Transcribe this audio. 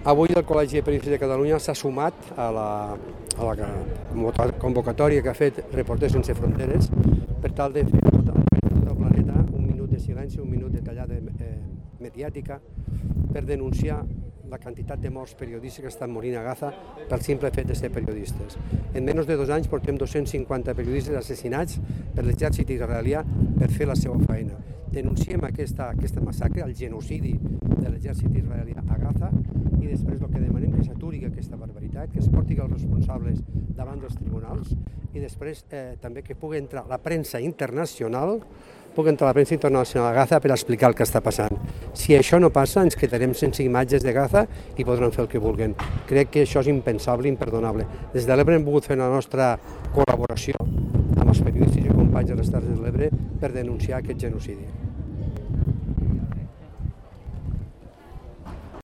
Avui el Col·legi de Periodistes de Catalunya s'ha sumat a la convocatòria que ha fet Reporters Sense Fronteres per tal de fer a tot el planeta un minut de silenci, un minut de tallada mediàtica per denunciar la quantitat de morts periodistes que estan morint a Gaza pel simple fet de ser periodistes. En menys de 2 anys portem 250 periodistes assassinats per l'exèrcit israelià per fer la seva feina. Denunciem aquesta massacre, el genocidi de l'exèrcit israelià a Gaza, i després el que demanem que s'aturi aquesta barbaritat, que es porti els responsables davant dels tribunals, i després també que pugui entrar la premsa internacional a Gaza per explicar el que està passant. Si això no passa, ens quedarem sense imatges de Gaza i podran fer el que vulguin. Crec que això és impensable, imperdonable. Des de l'Ebre hem volgut fer la nostra col·laboració amb els periodistes i companys de les Terres de l'Ebre per denunciar aquest genocidi.